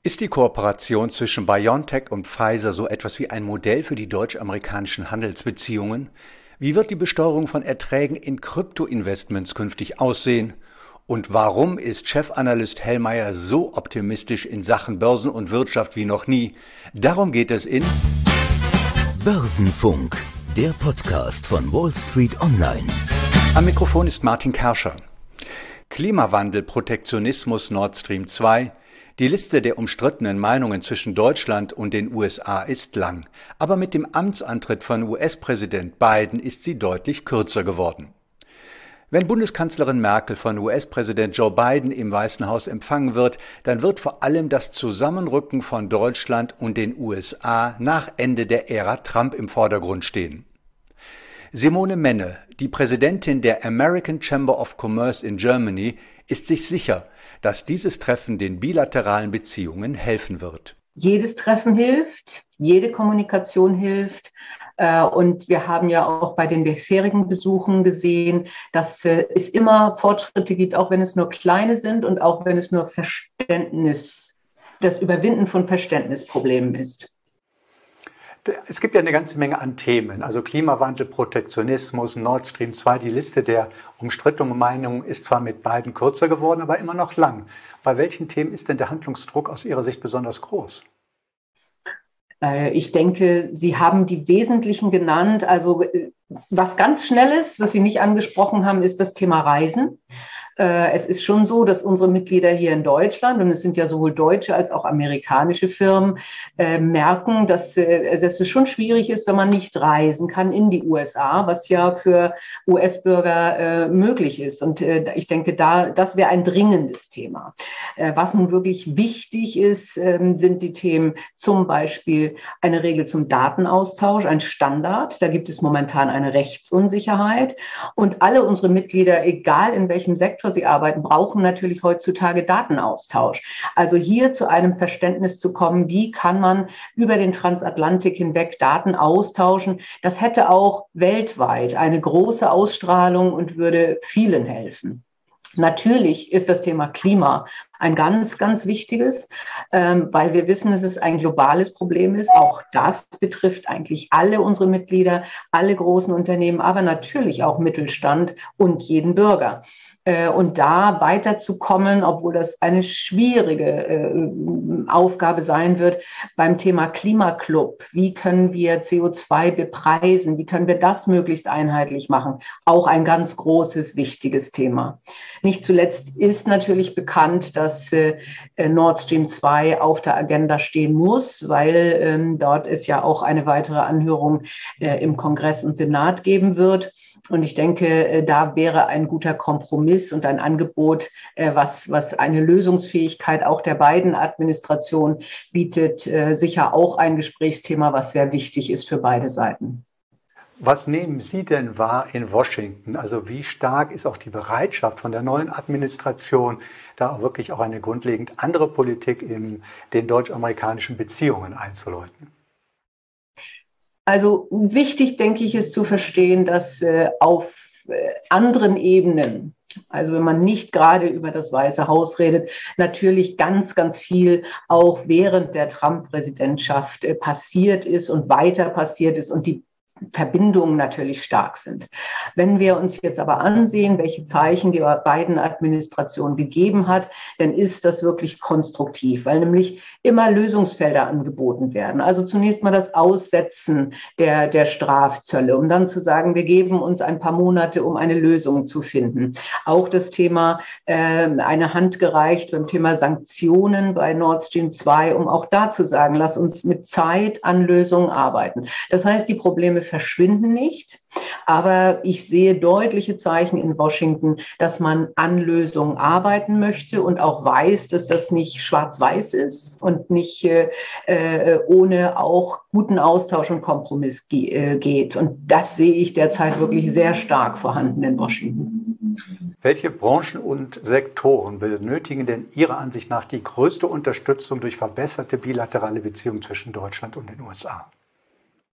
Ist die Kooperation zwischen BioNTech und Pfizer so etwas wie ein Modell für die deutsch-amerikanischen Handelsbeziehungen? Wie wird die Besteuerung von Erträgen in Kryptoinvestments künftig aussehen? Und warum ist Chefanalyst Hellmeier so optimistisch in Sachen Börsen und Wirtschaft wie noch nie? Darum geht es in Börsenfunk, der Podcast von Wall Street Online. Am Mikrofon ist Martin Kerscher. Klimawandel, Protektionismus, Nord Stream 2. Die Liste der umstrittenen Meinungen zwischen Deutschland und den USA ist lang, aber mit dem Amtsantritt von US-Präsident Biden ist sie deutlich kürzer geworden. Wenn Bundeskanzlerin Merkel von US-Präsident Joe Biden im Weißen Haus empfangen wird, dann wird vor allem das Zusammenrücken von Deutschland und den USA nach Ende der Ära Trump im Vordergrund stehen. Simone Menne, die Präsidentin der American Chamber of Commerce in Germany, ist sich sicher, dass dieses Treffen den bilateralen Beziehungen helfen wird. Jedes Treffen hilft, jede Kommunikation hilft. Und wir haben ja auch bei den bisherigen Besuchen gesehen, dass es immer Fortschritte gibt, auch wenn es nur kleine sind und auch wenn es nur das Überwinden von Verständnisproblemen ist. Es gibt ja eine ganze Menge an Themen, also Klimawandel, Protektionismus, Nord Stream 2. Die Liste der umstrittenen Meinungen ist zwar mit beiden kürzer geworden, aber immer noch lang. Bei welchen Themen ist denn der Handlungsdruck aus Ihrer Sicht besonders groß? Ich denke, Sie haben die wesentlichen genannt. Also was ganz Schnelles, was Sie nicht angesprochen haben, ist das Thema Reisen. Es ist schon so, dass unsere Mitglieder hier in Deutschland, und es sind ja sowohl deutsche als auch amerikanische Firmen, merken, dass es schon schwierig ist, wenn man nicht reisen kann in die USA, was ja für US-Bürger möglich ist. Und ich denke, das wäre ein dringendes Thema. Was nun wirklich wichtig ist, sind die Themen zum Beispiel eine Regel zum Datenaustausch, ein Standard. Da gibt es momentan eine Rechtsunsicherheit. Und alle unsere Mitglieder, egal in welchem Sektor sie arbeiten, brauchen natürlich heutzutage Datenaustausch. Also hier zu einem Verständnis zu kommen, wie kann man über den Transatlantik hinweg Daten austauschen, das hätte auch weltweit eine große Ausstrahlung und würde vielen helfen. Natürlich ist das Thema Klima ein ganz, ganz wichtiges, weil wir wissen, dass es ein globales Problem ist. Auch das betrifft eigentlich alle unsere Mitglieder, alle großen Unternehmen, aber natürlich auch Mittelstand und jeden Bürger. Und da weiterzukommen, obwohl das eine schwierige Aufgabe sein wird, beim Thema Klimaclub. Wie können wir CO2 bepreisen? Wie können wir das möglichst einheitlich machen? Auch ein ganz großes, wichtiges Thema. Nicht zuletzt ist natürlich bekannt, dass Nord Stream 2 auf der Agenda stehen muss, weil dort es ja auch eine weitere Anhörung im Kongress und Senat geben wird. Und ich denke, da wäre ein guter Kompromiss und ein Angebot, was eine Lösungsfähigkeit auch der beiden Administrationen bietet, sicher auch ein Gesprächsthema, was sehr wichtig ist für beide Seiten. Was nehmen Sie denn wahr in Washington? Also wie stark ist auch die Bereitschaft von der neuen Administration, da auch wirklich auch eine grundlegend andere Politik in den deutsch-amerikanischen Beziehungen einzuläuten? Also wichtig, denke ich, ist zu verstehen, dass auf anderen Ebenen, also wenn man nicht gerade über das Weiße Haus redet, natürlich ganz, ganz viel auch während der Trump-Präsidentschaft passiert ist und weiter passiert ist und die Verbindungen natürlich stark sind. Wenn wir uns jetzt aber ansehen, welche Zeichen die beiden Administrationen gegeben hat, dann ist das wirklich konstruktiv, weil nämlich immer Lösungsfelder angeboten werden. Also zunächst mal das Aussetzen der Strafzölle, um dann zu sagen, wir geben uns ein paar Monate, um eine Lösung zu finden. Auch das Thema eine Hand gereicht beim Thema Sanktionen bei Nord Stream 2, um auch da zu sagen, lass uns mit Zeit an Lösungen arbeiten. Das heißt, die Probleme verschwinden nicht, aber ich sehe deutliche Zeichen in Washington, dass man an Lösungen arbeiten möchte und auch weiß, dass das nicht schwarz-weiß ist und nicht ohne auch guten Austausch und Kompromiss geht. Und das sehe ich derzeit wirklich sehr stark vorhanden in Washington. Welche Branchen und Sektoren benötigen denn Ihrer Ansicht nach die größte Unterstützung durch verbesserte bilaterale Beziehungen zwischen Deutschland und den USA?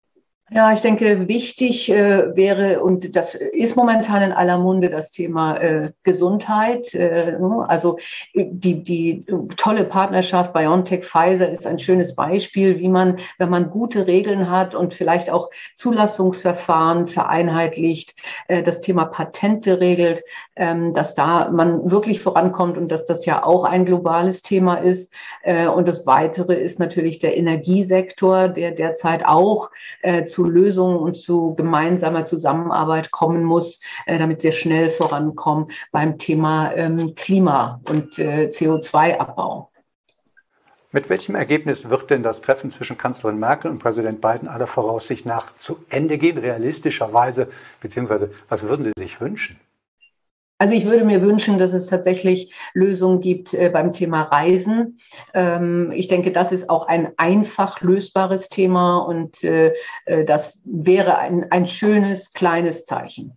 Ja, ich denke, wichtig wäre, und das ist momentan in aller Munde, das Thema Gesundheit. Also die tolle Partnerschaft BioNTech-Pfizer ist ein schönes Beispiel, wie man, wenn man gute Regeln hat und vielleicht auch Zulassungsverfahren vereinheitlicht, das Thema Patente regelt, dass da man wirklich vorankommt und dass das ja auch ein globales Thema ist. Und das Weitere ist natürlich der Energiesektor, der derzeit auch zu Lösungen und zu gemeinsamer Zusammenarbeit kommen muss, damit wir schnell vorankommen beim Thema Klima und CO2-Abbau. Mit welchem Ergebnis wird denn das Treffen zwischen Kanzlerin Merkel und Präsident Biden aller Voraussicht nach zu Ende gehen, realistischerweise, beziehungsweise was würden Sie sich wünschen? Also ich würde mir wünschen, dass es tatsächlich Lösungen gibt beim Thema Reisen. Ich denke, das ist auch ein einfach lösbares Thema und das wäre ein schönes, kleines Zeichen.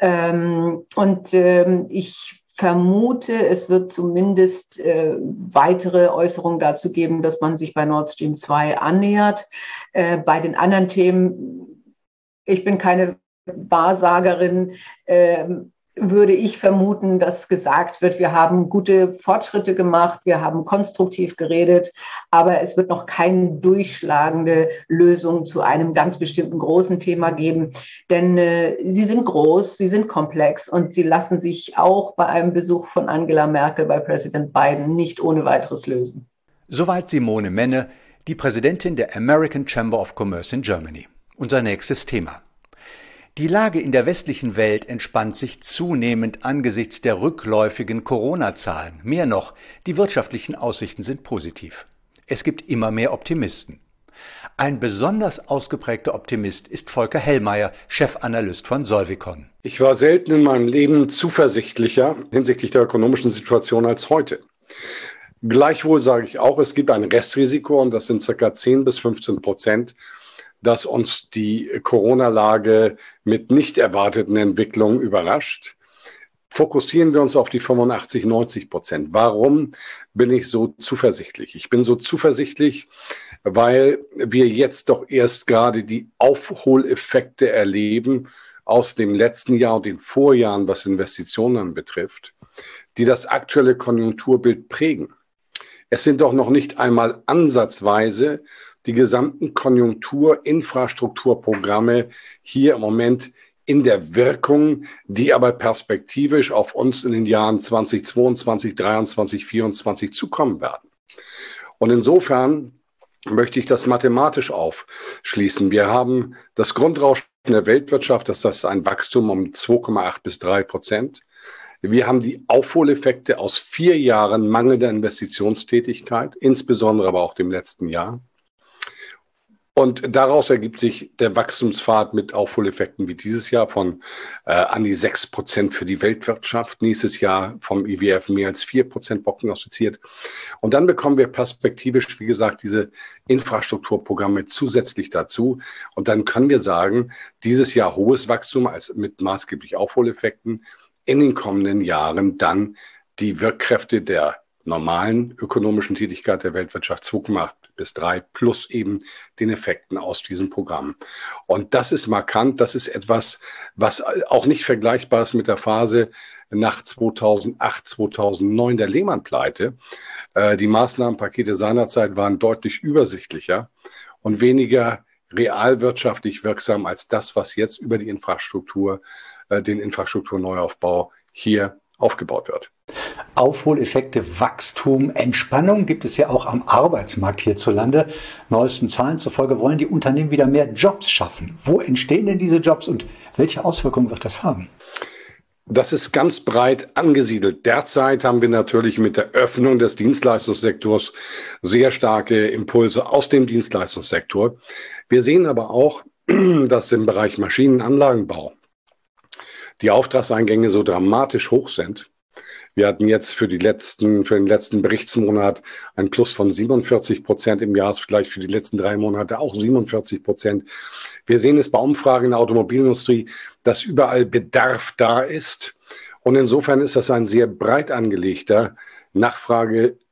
Ich vermute, es wird zumindest weitere Äußerungen dazu geben, dass man sich bei Nord Stream 2 annähert. Bei den anderen Themen, ich bin keine Wahrsagerin, würde ich vermuten, dass gesagt wird, wir haben gute Fortschritte gemacht, wir haben konstruktiv geredet, aber es wird noch keine durchschlagende Lösung zu einem ganz bestimmten großen Thema geben, denn sie sind groß, sie sind komplex und sie lassen sich auch bei einem Besuch von Angela Merkel bei Präsident Biden nicht ohne weiteres lösen. Soweit Simone Menne, die Präsidentin der American Chamber of Commerce in Germany. Unser nächstes Thema. Die Lage in der westlichen Welt entspannt sich zunehmend angesichts der rückläufigen Corona-Zahlen. Mehr noch, die wirtschaftlichen Aussichten sind positiv. Es gibt immer mehr Optimisten. Ein besonders ausgeprägter Optimist ist Volker Hellmeier, Chefanalyst von Solvicon. Ich war selten in meinem Leben zuversichtlicher hinsichtlich der ökonomischen Situation als heute. Gleichwohl sage ich auch, es gibt ein Restrisiko und das sind ca. 10-15%, dass uns die Corona-Lage mit nicht erwarteten Entwicklungen überrascht. Fokussieren wir uns auf die 85-90%. Warum bin ich so zuversichtlich? Ich bin so zuversichtlich, weil wir jetzt doch erst gerade die Aufholeffekte erleben aus dem letzten Jahr und den Vorjahren, was Investitionen betrifft, die das aktuelle Konjunkturbild prägen. Es sind doch noch nicht einmal ansatzweise die gesamten Konjunkturinfrastrukturprogramme hier im Moment in der Wirkung, die aber perspektivisch auf uns in den Jahren 2022, 2023, 2024 zukommen werden. Und insofern möchte ich das mathematisch aufschließen. Wir haben das Grundrauschen der Weltwirtschaft, das ist ein Wachstum um 2,8-3%. Wir haben die Aufholeffekte aus 4 Jahren mangelnder Investitionstätigkeit, insbesondere aber auch dem letzten Jahr. Und daraus ergibt sich der Wachstumspfad mit Aufholeffekten wie dieses Jahr von an die 6% für die Weltwirtschaft. Nächstes Jahr vom IWF mehr als 4% prognostiziert. Und dann bekommen wir perspektivisch, wie gesagt, diese Infrastrukturprogramme zusätzlich dazu. Und dann können wir sagen, dieses Jahr hohes Wachstum als mit maßgeblich Aufholeffekten, in den kommenden Jahren dann die Wirkkräfte der normalen ökonomischen Tätigkeit der Weltwirtschaft 2,8-3 plus eben den Effekten aus diesem Programm. Und das ist markant, das ist etwas, was auch nicht vergleichbar ist mit der Phase nach 2008, 2009 der Lehman-Pleite. Die Maßnahmenpakete seinerzeit waren deutlich übersichtlicher und weniger realwirtschaftlich wirksam als das, was jetzt über die Infrastruktur, den Infrastrukturneuaufbau hier aufgebaut wird. Aufholeffekte, Wachstum, Entspannung gibt es ja auch am Arbeitsmarkt hierzulande. Neuesten Zahlen zufolge wollen die Unternehmen wieder mehr Jobs schaffen. Wo entstehen denn diese Jobs und welche Auswirkungen wird das haben? Das ist ganz breit angesiedelt. Derzeit haben wir natürlich mit der Öffnung des Dienstleistungssektors sehr starke Impulse aus dem Dienstleistungssektor. Wir sehen aber auch, dass im Bereich Maschinenanlagenbau die Auftragseingänge so dramatisch hoch sind. Wir hatten jetzt für den letzten Berichtsmonat ein Plus von 47% im Jahresvergleich, für die letzten 3 Monate auch 47%. Wir sehen es bei Umfragen in der Automobilindustrie, dass überall Bedarf da ist. Und insofern ist das ein sehr breit angelegter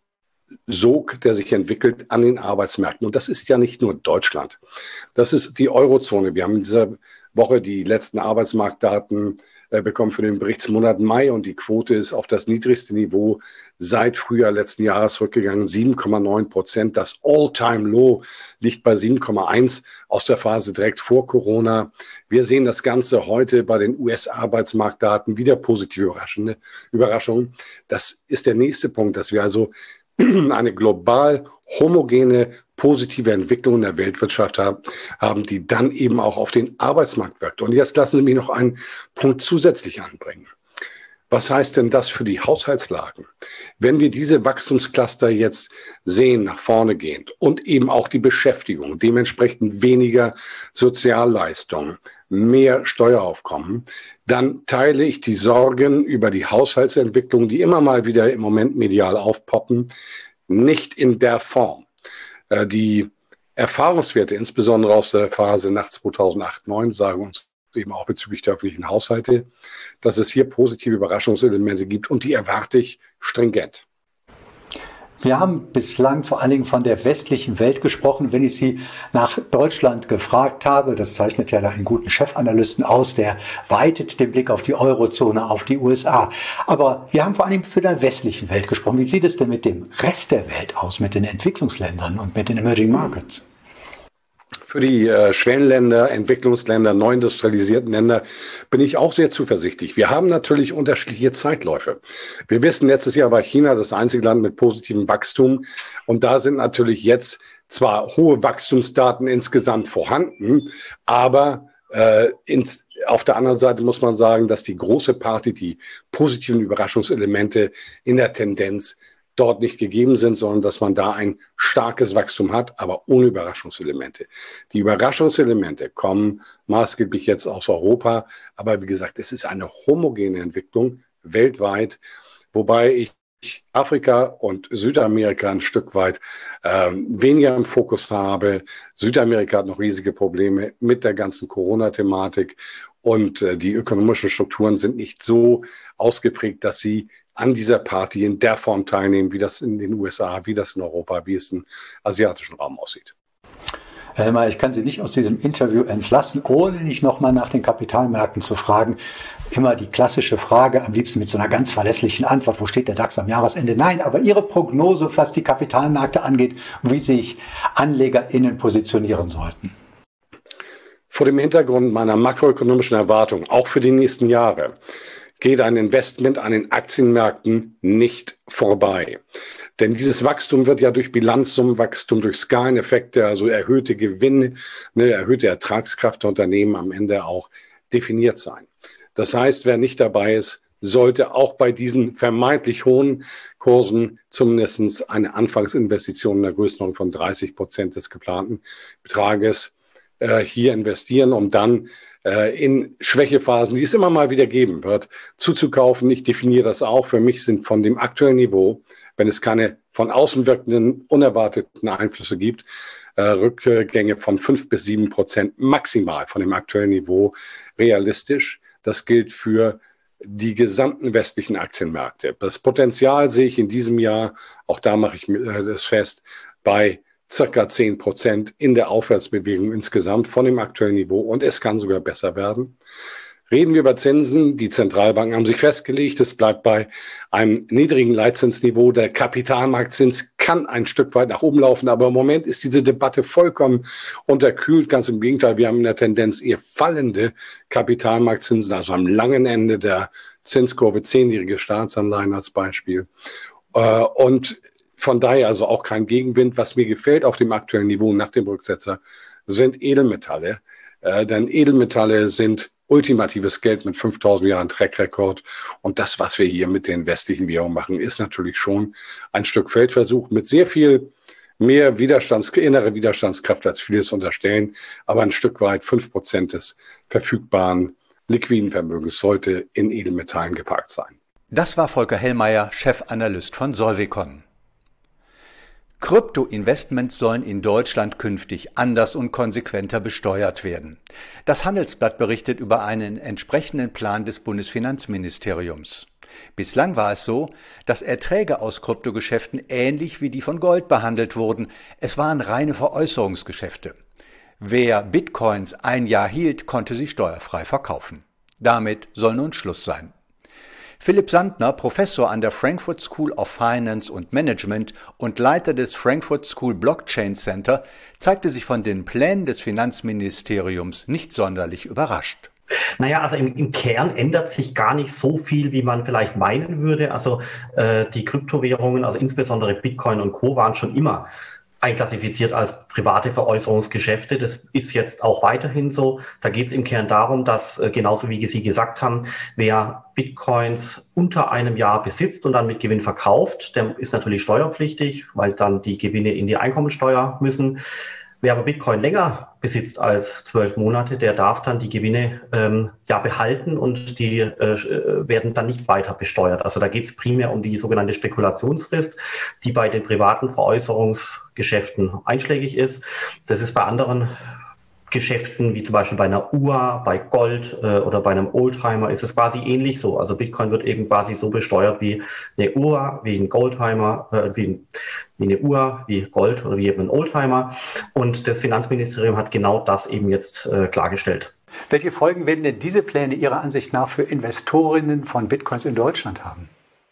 Sog, der sich entwickelt an den Arbeitsmärkten. Und das ist ja nicht nur Deutschland. Das ist die Eurozone. Wir haben in dieser Woche die letzten Arbeitsmarktdaten bekommen für den Berichtsmonat Mai und die Quote ist auf das niedrigste Niveau seit Frühjahr letzten Jahres zurückgegangen, 7,9%. Das All-Time-Low liegt bei 7,1 aus der Phase direkt vor Corona. Wir sehen das Ganze heute bei den US-Arbeitsmarktdaten wieder positive Überraschungen. Das ist der nächste Punkt, dass wir also eine global homogene, positive Entwicklung in der Weltwirtschaft haben, die dann eben auch auf den Arbeitsmarkt wirkt. Und jetzt lassen Sie mich noch einen Punkt zusätzlich anbringen. Was heißt denn das für die Haushaltslagen? Wenn wir diese Wachstumscluster jetzt sehen, nach vorne gehend und eben auch die Beschäftigung, dementsprechend weniger Sozialleistungen, mehr Steueraufkommen, dann teile ich die Sorgen über die Haushaltsentwicklung, die immer mal wieder im Moment medial aufpoppen, nicht in der Form. Die Erfahrungswerte, insbesondere aus der Phase nach 2008/9, sagen uns eben auch bezüglich der öffentlichen Haushalte, dass es hier positive Überraschungselemente gibt und die erwarte ich stringent. Wir haben bislang vor allen Dingen von der westlichen Welt gesprochen. Wenn ich Sie nach Deutschland gefragt habe, das zeichnet ja da einen guten Chefanalysten aus, der weitet den Blick auf die Eurozone, auf die USA. Aber wir haben vor allen Dingen von der westlichen Welt gesprochen. Wie sieht es denn mit dem Rest der Welt aus, mit den Entwicklungsländern und mit den Emerging Markets? Für die Schwellenländer, Entwicklungsländer, neu industrialisierten Länder bin ich auch sehr zuversichtlich. Wir haben natürlich unterschiedliche Zeitläufe. Wir wissen, letztes Jahr war China das einzige Land mit positivem Wachstum. Und da sind natürlich jetzt zwar hohe Wachstumsdaten insgesamt vorhanden, aber auf der anderen Seite muss man sagen, dass die große Party, die positiven Überraschungselemente in der Tendenz dort nicht gegeben sind, sondern dass man da ein starkes Wachstum hat, aber ohne Überraschungselemente. Die Überraschungselemente kommen maßgeblich jetzt aus Europa, aber wie gesagt, es ist eine homogene Entwicklung weltweit, wobei ich Afrika und Südamerika ein Stück weit weniger im Fokus habe. Südamerika hat noch riesige Probleme mit der ganzen Corona-Thematik und die ökonomischen Strukturen sind nicht so ausgeprägt, dass sie an dieser Party in der Form teilnehmen, wie das in den USA, wie das in Europa, wie es im asiatischen Raum aussieht. Herr Hellmeier, ich kann Sie nicht aus diesem Interview entlassen, ohne nicht nochmal nach den Kapitalmärkten zu fragen. Immer die klassische Frage, am liebsten mit so einer ganz verlässlichen Antwort, wo steht der DAX am Jahresende? Nein, aber Ihre Prognose, was die Kapitalmärkte angeht und wie sich AnlegerInnen positionieren sollten. Vor dem Hintergrund meiner makroökonomischen Erwartungen, auch für die nächsten Jahre, geht ein Investment an den Aktienmärkten nicht vorbei. Denn dieses Wachstum wird ja durch Bilanzsummenwachstum, durch Skaleneffekte, also erhöhte Gewinne, eine erhöhte Ertragskraft der Unternehmen am Ende auch definiert sein. Das heißt, wer nicht dabei ist, sollte auch bei diesen vermeintlich hohen Kursen zumindest eine Anfangsinvestition in der Größenordnung von 30% des geplanten Betrages hier investieren, um dann in Schwächephasen, die es immer mal wieder geben wird, zuzukaufen. Ich definiere das auch. Für mich sind von dem aktuellen Niveau, wenn es keine von außen wirkenden, unerwarteten Einflüsse gibt, Rückgänge von 5-7% maximal von dem aktuellen Niveau realistisch. Das gilt für die gesamten westlichen Aktienmärkte. Das Potenzial sehe ich in diesem Jahr, auch da mache ich das fest, bei circa 10% in der Aufwärtsbewegung insgesamt von dem aktuellen Niveau und es kann sogar besser werden. Reden wir über Zinsen. Die Zentralbanken haben sich festgelegt, es bleibt bei einem niedrigen Leitzinsniveau. Der Kapitalmarktzins kann ein Stück weit nach oben laufen, aber im Moment ist diese Debatte vollkommen unterkühlt. Ganz im Gegenteil, wir haben in der Tendenz eher fallende Kapitalmarktzinsen, also am langen Ende der Zinskurve, 10-jährige Staatsanleihen als Beispiel. Und von daher also auch kein Gegenwind. Was mir gefällt auf dem aktuellen Niveau nach dem Rücksetzer sind Edelmetalle. Denn Edelmetalle sind ultimatives Geld mit 5000 Jahren Track-Record. Und das, was wir hier mit den westlichen Währungen machen, ist natürlich schon ein Stück Feldversuch mit sehr viel mehr innere Widerstandskraft, als viele es unterstellen. Aber ein Stück weit 5% des verfügbaren liquiden Vermögens sollte in Edelmetallen geparkt sein. Das war Volker Hellmeier, Chefanalyst von Solvecon. Krypto-Investments sollen in Deutschland künftig anders und konsequenter besteuert werden. Das Handelsblatt berichtet über einen entsprechenden Plan des Bundesfinanzministeriums. Bislang war es so, dass Erträge aus Kryptogeschäften ähnlich wie die von Gold behandelt wurden. Es waren reine Veräußerungsgeschäfte. Wer Bitcoins ein Jahr hielt, konnte sie steuerfrei verkaufen. Damit soll nun Schluss sein. Philipp Sandner, Professor an der Frankfurt School of Finance und Management und Leiter des Frankfurt School Blockchain Center, zeigte sich von den Plänen des Finanzministeriums nicht sonderlich überrascht. Naja, also im Kern ändert sich gar nicht so viel, wie man vielleicht meinen würde. Also die Kryptowährungen, also insbesondere Bitcoin und Co. waren schon immer einklassifiziert als private Veräußerungsgeschäfte. Das ist jetzt auch weiterhin so. Da geht es im Kern darum, dass genauso wie Sie gesagt haben, wer Bitcoins unter einem Jahr besitzt und dann mit Gewinn verkauft, der ist natürlich steuerpflichtig, weil dann die Gewinne in die Einkommensteuer müssen. Wer aber Bitcoin länger besitzt als 12 Monate, der darf dann die Gewinne behalten und die werden dann nicht weiter besteuert. Also da geht es primär um die sogenannte Spekulationsfrist, die bei den privaten Veräußerungsgeschäften einschlägig ist. Das ist bei anderen Geschäften, wie zum Beispiel bei einer Uhr, bei Gold oder bei einem Oldtimer, ist es quasi ähnlich so. Also Bitcoin wird eben quasi so besteuert wie eine Uhr, wie ein Goldtimer, wie eine Uhr, wie Gold oder wie eben ein Oldtimer. Und das Finanzministerium hat genau das eben jetzt klargestellt. Welche Folgen werden denn diese Pläne Ihrer Ansicht nach für Investorinnen von Bitcoins in Deutschland haben?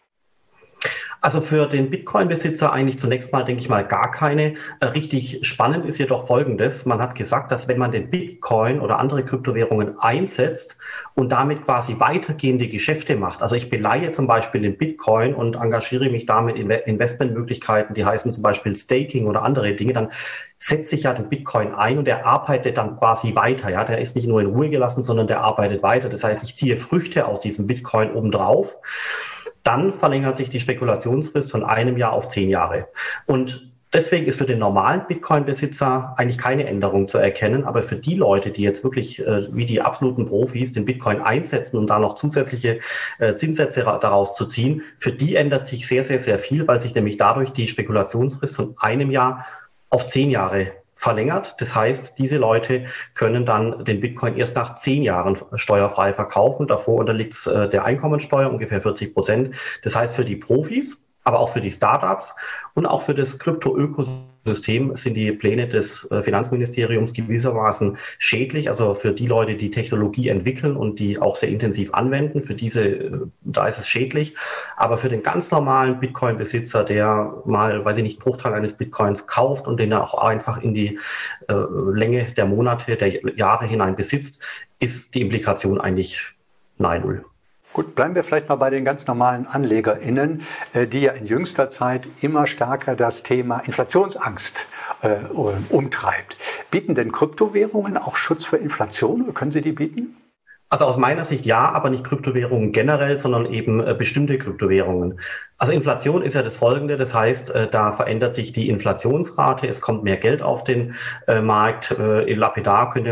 Also für den Bitcoin-Besitzer eigentlich zunächst mal, denke ich mal, gar keine. Richtig spannend ist jedoch Folgendes. Man hat gesagt, dass wenn man den Bitcoin oder andere Kryptowährungen einsetzt und damit quasi weitergehende Geschäfte macht, also ich beleihe zum Beispiel den Bitcoin und engagiere mich damit in Investmentmöglichkeiten, die heißen zum Beispiel Staking oder andere Dinge, dann setze ich ja den Bitcoin ein und der arbeitet dann quasi weiter. Ja, der ist nicht nur in Ruhe gelassen, sondern der arbeitet weiter. Das heißt, ich ziehe Früchte aus diesem Bitcoin obendrauf. Dann verlängert sich die Spekulationsfrist von einem Jahr auf 10 Jahre. Und deswegen ist für den normalen Bitcoin-Besitzer eigentlich keine Änderung zu erkennen. Aber für die Leute, die jetzt wirklich wie die absoluten Profis den Bitcoin einsetzen und da noch zusätzliche Zinssätze daraus zu ziehen, für die ändert sich sehr, sehr, sehr viel, weil sich nämlich dadurch die Spekulationsfrist von einem Jahr auf 10 Jahre verlängert. Das heißt, diese Leute können dann den Bitcoin erst nach 10 Jahren steuerfrei verkaufen. Davor unterliegt es der Einkommensteuer, ungefähr 40%. Das heißt, für die Profis, aber auch für die Startups und auch für das Krypto-Ökosystem sind die Pläne des Finanzministeriums gewissermaßen schädlich. Also für die Leute, die Technologie entwickeln und die auch sehr intensiv anwenden, für diese, da ist es schädlich. Aber für den ganz normalen Bitcoin-Besitzer, der mal, weiß ich nicht, einen Bruchteil eines Bitcoins kauft und den er auch einfach in die Länge der Monate, der Jahre hinein besitzt, ist die Implikation eigentlich nahe Null. Gut, bleiben wir vielleicht mal bei den ganz normalen AnlegerInnen, die ja in jüngster Zeit immer stärker das Thema Inflationsangst umtreibt. Bieten denn Kryptowährungen auch Schutz für Inflation oder können sie die bieten? Also aus meiner Sicht ja, aber nicht Kryptowährungen generell, sondern eben bestimmte Kryptowährungen. Also Inflation ist ja das Folgende, das heißt, da verändert sich die Inflationsrate, es kommt mehr Geld auf den Markt. Lapidar könnte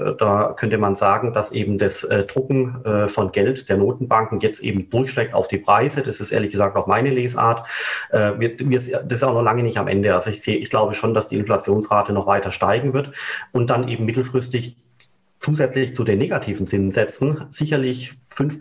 man sagen, dass eben das Drucken von Geld der Notenbanken jetzt eben durchschlägt auf die Preise. Das ist ehrlich gesagt auch meine Lesart. Das ist auch noch lange nicht am Ende. Also ich glaube schon, dass die Inflationsrate noch weiter steigen wird und dann eben mittelfristig zusätzlich zu den negativen Zinssätzen sicherlich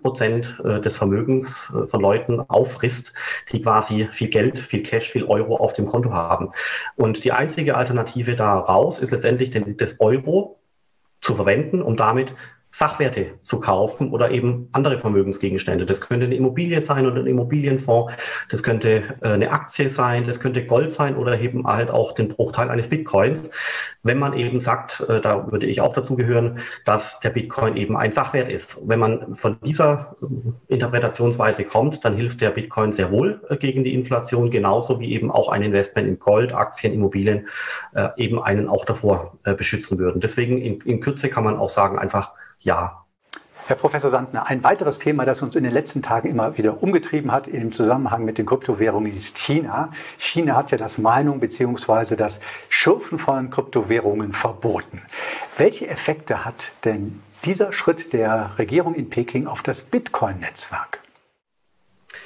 5% des Vermögens von Leuten auffrisst, die quasi viel Geld, viel Cash, viel Euro auf dem Konto haben. Und die einzige Alternative daraus ist letztendlich das Euro zu verwenden, um damit Sachwerte zu kaufen oder eben andere Vermögensgegenstände. Das könnte eine Immobilie sein oder ein Immobilienfonds, das könnte eine Aktie sein, das könnte Gold sein oder eben halt auch den Bruchteil eines Bitcoins. Wenn man eben sagt, da würde ich auch dazu gehören, dass der Bitcoin eben ein Sachwert ist. Wenn man von dieser Interpretationsweise kommt, dann hilft der Bitcoin sehr wohl gegen die Inflation, genauso wie eben auch ein Investment in Gold, Aktien, Immobilien eben einen auch davor beschützen würden. Deswegen in Kürze kann man auch sagen, einfach ja. Herr Professor Sandner, ein weiteres Thema, das uns in den letzten Tagen immer wieder umgetrieben hat im Zusammenhang mit den Kryptowährungen, ist China. China hat ja das Mining bzw. das Schürfen von Kryptowährungen verboten. Welche Effekte hat denn dieser Schritt der Regierung in Peking auf das Bitcoin-Netzwerk?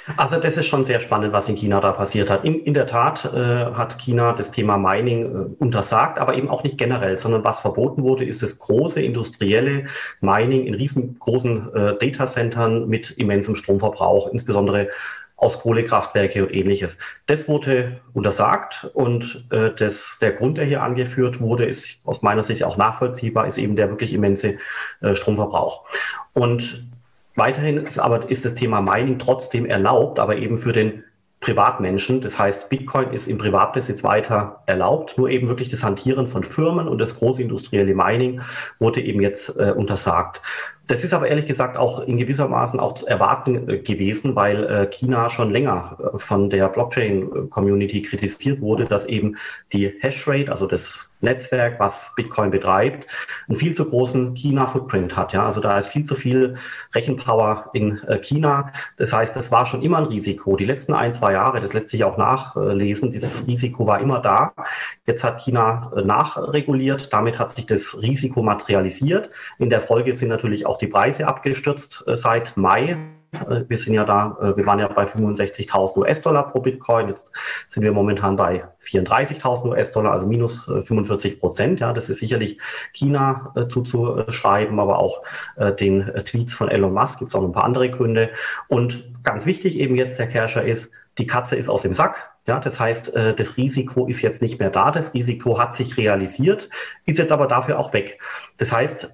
Also das ist schon sehr spannend, was in China da passiert hat. In der Tat hat China das Thema Mining untersagt, aber eben auch nicht generell, sondern was verboten wurde, ist das große industrielle Mining in riesengroßen Datacentern mit immensem Stromverbrauch, insbesondere aus Kohlekraftwerke und ähnliches. Das wurde untersagt und der Grund, der hier angeführt wurde, ist aus meiner Sicht auch nachvollziehbar, ist eben der wirklich immense Stromverbrauch. Und weiterhin ist das Thema Mining trotzdem erlaubt, aber eben für den Privatmenschen. Das heißt, Bitcoin ist im Privatbesitz weiter erlaubt, nur eben wirklich das Hantieren von Firmen und das große industrielle Mining wurde eben jetzt untersagt. Das ist aber ehrlich gesagt auch in gewissermaßen auch zu erwarten gewesen, weil China schon länger von der Blockchain-Community kritisiert wurde, dass eben die Hashrate, also das Netzwerk, was Bitcoin betreibt, einen viel zu großen China-Footprint hat. Ja, also da ist viel zu viel Rechenpower in China. Das heißt, das war schon immer ein Risiko. Die letzten 1-2 Jahre, das lässt sich auch nachlesen, dieses Risiko war immer da. Jetzt hat China nachreguliert. Damit hat sich das Risiko materialisiert. In der Folge sind natürlich auch die Preise abgestürzt seit Mai. Wir waren ja bei 65.000 US-Dollar pro Bitcoin. Jetzt sind wir momentan bei 34.000 US-Dollar, also minus 45%. Ja, das ist sicherlich China zuzuschreiben, aber auch den Tweets von Elon Musk gibt es auch noch ein paar andere Gründe. Und ganz wichtig eben jetzt, Herr Kerscher, ist, die Katze ist aus dem Sack. Ja, das heißt, das Risiko ist jetzt nicht mehr da. Das Risiko hat sich realisiert, ist jetzt aber dafür auch weg. Das heißt,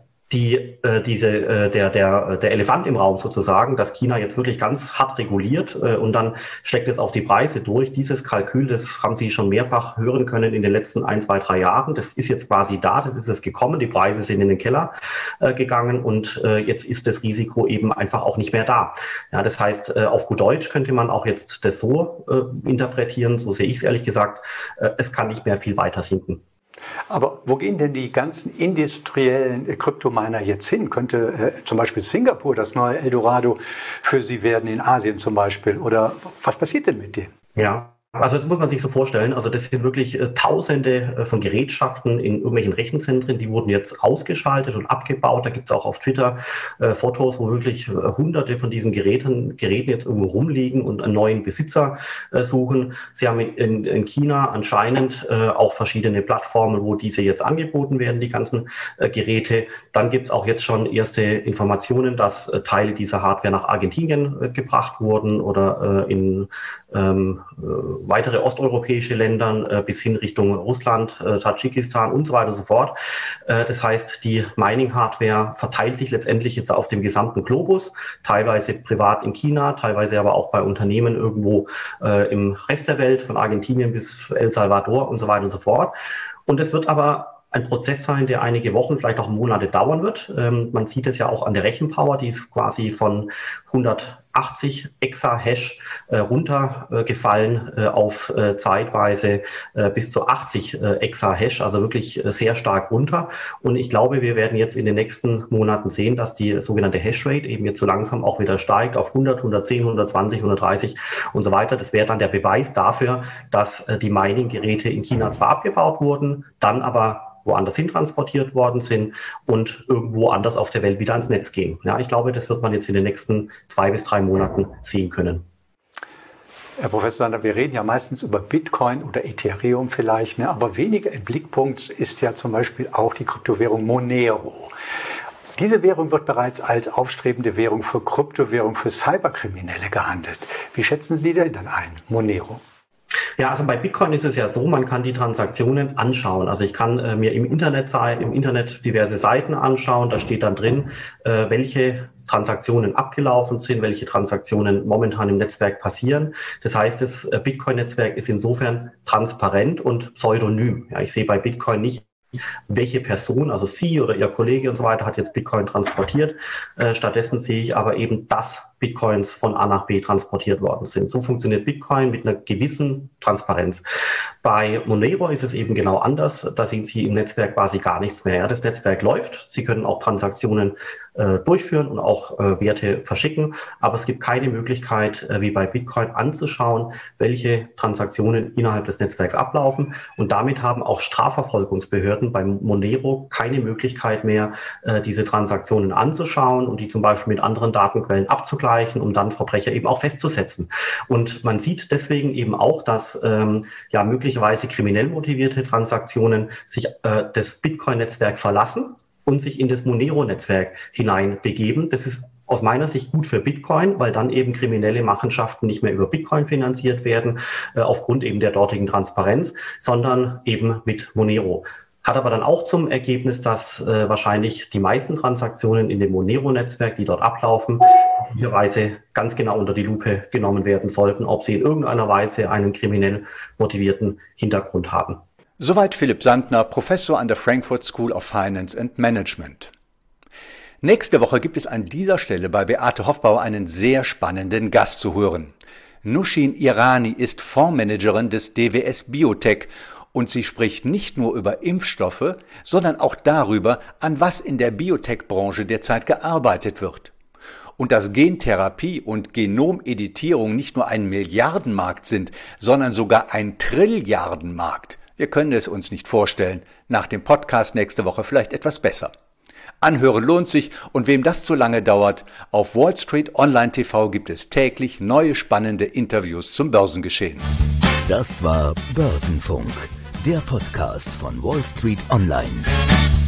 der Elefant im Raum sozusagen, dass China jetzt wirklich ganz hart reguliert und dann steckt es auf die Preise durch. Dieses Kalkül, das haben Sie schon mehrfach hören können in den letzten 1, 2, 3 Jahren. Das ist jetzt quasi da, das ist es gekommen. Die Preise sind in den Keller gegangen und jetzt ist das Risiko eben einfach auch nicht mehr da. Ja, das heißt, auf gut Deutsch könnte man auch jetzt das so interpretieren, so sehe ich es ehrlich gesagt, es kann nicht mehr viel weiter sinken. Aber wo gehen denn die ganzen industriellen Kryptominer jetzt hin? Könnte zum Beispiel Singapur das neue Eldorado für sie werden, in Asien zum Beispiel? Oder was passiert denn mit denen? Ja. Also das muss man sich so vorstellen, also das sind wirklich Tausende von Gerätschaften in irgendwelchen Rechenzentren, die wurden jetzt ausgeschaltet und abgebaut. Da gibt es auch auf Twitter Fotos, wo wirklich Hunderte von diesen Geräten jetzt irgendwo rumliegen und einen neuen Besitzer suchen. Sie haben in China anscheinend auch verschiedene Plattformen, wo diese jetzt angeboten werden, die ganzen Geräte. Dann gibt es auch jetzt schon erste Informationen, dass Teile dieser Hardware nach Argentinien gebracht wurden oder in weitere osteuropäische Länder bis hin Richtung Russland, Tadschikistan und so weiter und so fort. Das heißt, die Mining-Hardware verteilt sich letztendlich jetzt auf dem gesamten Globus, teilweise privat in China, teilweise aber auch bei Unternehmen irgendwo im Rest der Welt, von Argentinien bis El Salvador und so weiter und so fort. Und es wird aber ein Prozess sein, der einige Wochen, vielleicht auch Monate dauern wird. Man sieht es ja auch an der Rechenpower, die ist quasi von 180 Exahash runtergefallen auf zeitweise bis zu 80 Exahash, also wirklich sehr stark runter. Und ich glaube, wir werden jetzt in den nächsten Monaten sehen, dass die sogenannte Hashrate eben jetzt so langsam auch wieder steigt auf 100, 110, 120, 130 und so weiter. Das wäre dann der Beweis dafür, dass die Mining-Geräte in China zwar abgebaut wurden, dann aber woanders hin transportiert worden sind und irgendwo anders auf der Welt wieder ans Netz gehen. Ja, ich glaube, das wird man jetzt in den nächsten 2 bis 3 Monaten sehen können. Herr Professor Sander, wir reden ja meistens über Bitcoin oder Ethereum vielleicht, ne? Aber weniger im Blickpunkt ist ja zum Beispiel auch die Kryptowährung Monero. Diese Währung wird bereits als aufstrebende Währung für Kryptowährung für Cyberkriminelle gehandelt. Wie schätzen Sie denn dann ein, Monero? Ja, also bei Bitcoin ist es ja so, man kann die Transaktionen anschauen. Also ich kann mir im Internet diverse Seiten anschauen. Da steht dann drin, welche Transaktionen abgelaufen sind, welche Transaktionen momentan im Netzwerk passieren. Das heißt, das Bitcoin-Netzwerk ist insofern transparent und pseudonym. Ja, ich sehe bei Bitcoin nicht, welche Person, also Sie oder Ihr Kollege und so weiter, hat jetzt Bitcoin transportiert. Stattdessen sehe ich aber eben, dass Bitcoins von A nach B transportiert worden sind. So funktioniert Bitcoin mit einer gewissen Transparenz. Bei Monero ist es eben genau anders. Da sehen Sie im Netzwerk quasi gar nichts mehr. Ja, das Netzwerk läuft. Sie können auch Transaktionen durchführen und auch Werte verschicken. Aber es gibt keine Möglichkeit, wie bei Bitcoin anzuschauen, welche Transaktionen innerhalb des Netzwerks ablaufen. Und damit haben auch Strafverfolgungsbehörden beim Monero keine Möglichkeit mehr, diese Transaktionen anzuschauen und die zum Beispiel mit anderen Datenquellen abzugleichen reichen, um dann Verbrecher eben auch festzusetzen. Und man sieht deswegen eben auch, dass möglicherweise kriminell motivierte Transaktionen sich das Bitcoin-Netzwerk verlassen und sich in das Monero-Netzwerk hineinbegeben. Das ist aus meiner Sicht gut für Bitcoin, weil dann eben kriminelle Machenschaften nicht mehr über Bitcoin finanziert werden, aufgrund eben der dortigen Transparenz, sondern eben mit Monero. Hat aber dann auch zum Ergebnis, dass wahrscheinlich die meisten Transaktionen in dem Monero-Netzwerk, die dort ablaufen, möglicherweise ganz genau unter die Lupe genommen werden sollten, ob sie in irgendeiner Weise einen kriminell motivierten Hintergrund haben. Soweit Philipp Sandner, Professor an der Frankfurt School of Finance and Management. Nächste Woche gibt es an dieser Stelle bei Beate Hoffbauer einen sehr spannenden Gast zu hören. Nushin Irani ist Fondsmanagerin des DWS Biotech und sie spricht nicht nur über Impfstoffe, sondern auch darüber, an was in der Biotech-Branche derzeit gearbeitet wird. Und dass Gentherapie und Genomeditierung nicht nur ein Milliardenmarkt sind, sondern sogar ein Trilliardenmarkt. Wir können es uns nicht vorstellen. Nach dem Podcast nächste Woche vielleicht etwas besser. Anhören lohnt sich und wem das zu lange dauert, auf Wall Street Online TV gibt es täglich neue spannende Interviews zum Börsengeschehen. Das war Börsenfunk, der Podcast von Wall Street Online.